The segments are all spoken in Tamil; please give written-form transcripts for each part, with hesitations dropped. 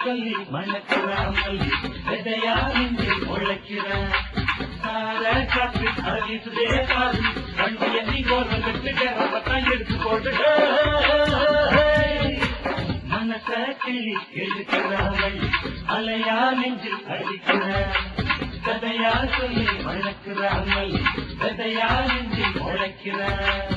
சொல்லி மணக்கிறாமல் விதையா நெஞ்சில் முளைக்கிறான் காற்று அழகிசுதே காது வண்டிய நீ கோர்வத்தான் எடுத்து போட்டு மனச கிள்ளி எழுக்கிறாள் அலையா நெஞ்சில் அடிக்கிறான் கதையா சொல்லி வளர்க்கிறாள் கதையா நெஞ்சில் முளைக்கிறான்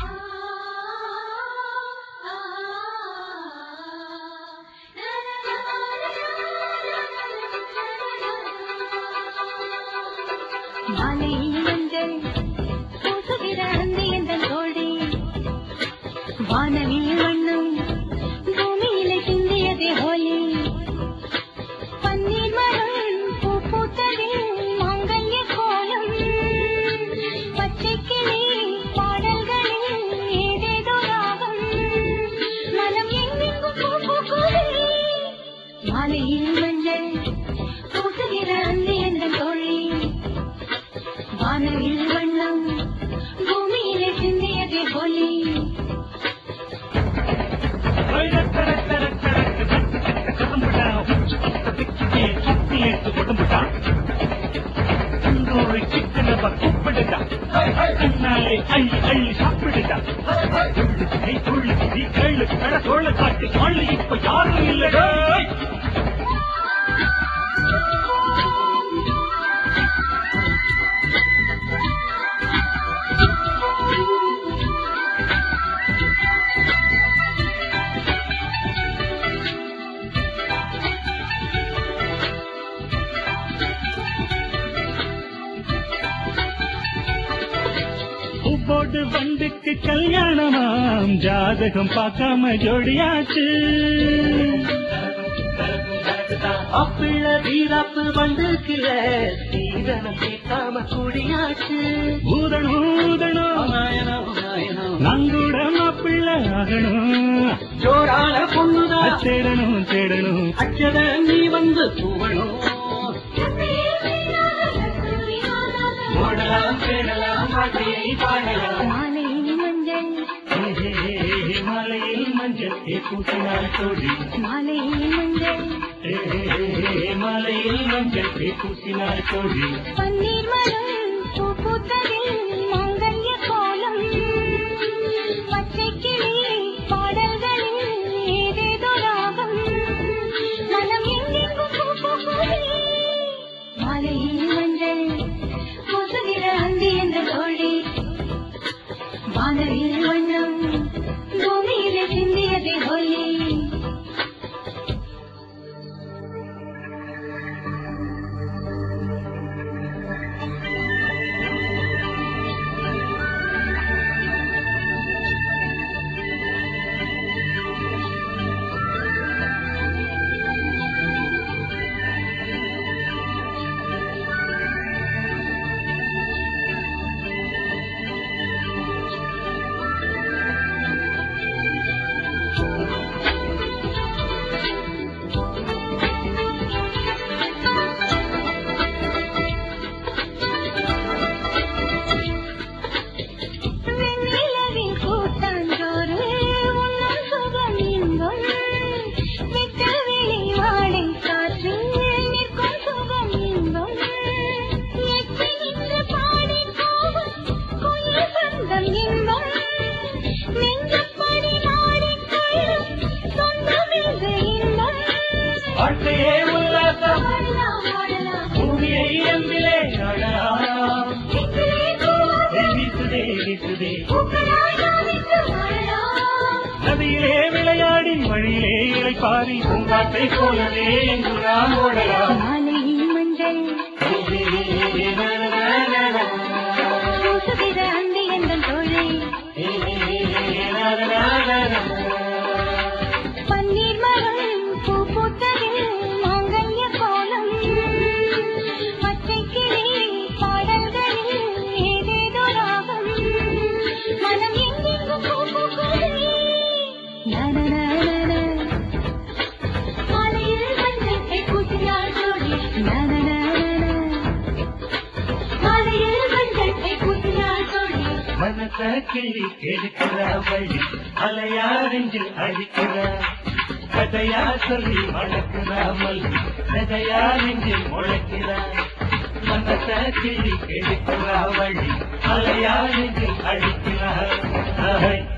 மாலையில் மஞ்சள் பூசுகிற அந்தி என்ற தோழி வானவில் வண்ணம் பூமியிலே சிந்தியதே ஹோலி பன்னீர் மரம் பூ பூத்ததில் மாங்கல்ய கோலம் பச்சை கிளி பாடல்களில் ஏதேதோ ராகம் மனம் எங்கெங்கும் பூ பூக்குதே மாலையில் மஞ்சள் பூசுகிற அந்தி என்ற தோழி வானவில் வண்ணம் பூமியிலே சிந்தியதே ஹோலி காட்டு ஆளு இப்ப யாரும் இல்லடா போடு வண்டுக்கு கல்யாணமாம் ஜாதகம் பார்க்காம ஜோடியாச்சு அப்பிள்ள வீராப்பு வண்டுக்குல சீதனம் கேட்காம கூடியாச்சு ஊதணும் ஊதணும் நங்கூடம் அப்பிள்ள ஆகணும் ஜோரான பொண்ணுதான் தேடணும் தேடணும் அச்சத நீ வந்து தூவணும் ஓடலாம் தேடலாம் பாட்டியை பாடலாம் மாலையில் மஞ்சள் மாலையில் மஞ்சள் பூசினார் தோழி மாலையில் மஞ்சள் மாலையில் மஞ்சள் பூசினார் தோழி பன்னீர் மரம் பூ பூத்ததில் மாங்கல்ய கோலம் பச்சை கிளி பாடல்களில் ஏதேதோ ராகம் மனம் எங்கெங்கும் பூ பூக்குதே மாலையில் மஞ்சள் பூசுகிற அந்தி என்ற தோழி வானவில் வண்ணம் பூமியிலே சிந்தியதே ஹோலி நதியிலே விளையாடி வழியிலே இளைப்பாரி பூங்காற்றை போலவே என்று நான் ஓடலாம் மாலையில் மஞ்சள் பூசுகிற அந்தி என்ற தோழி பன்னீர் மரம் பூ பூத்ததில் மாங்கல்ய கோலம் பச்சை கிளி பாடல்களில் ஏதேதோ ராகம் மனம் எங்கெங்கும் பூ பூக்குதே மாலையில் மஞ்சள் பூசினார் தோழி மாலையில் மஞ்சள் பூசினார் தோழி மனச கிள்ளி எடுக்கிற வழி அலையாரிஞ்சில் அழிக்கிற கதையா சொல்லி வளர்க்கிறா மல்லி கதையா நெஞ்சில் முளைக்கிறா மனத்தை கிழி கெடுக்கிறா வழி அலையா நெஞ்சில் அழிக்கிறா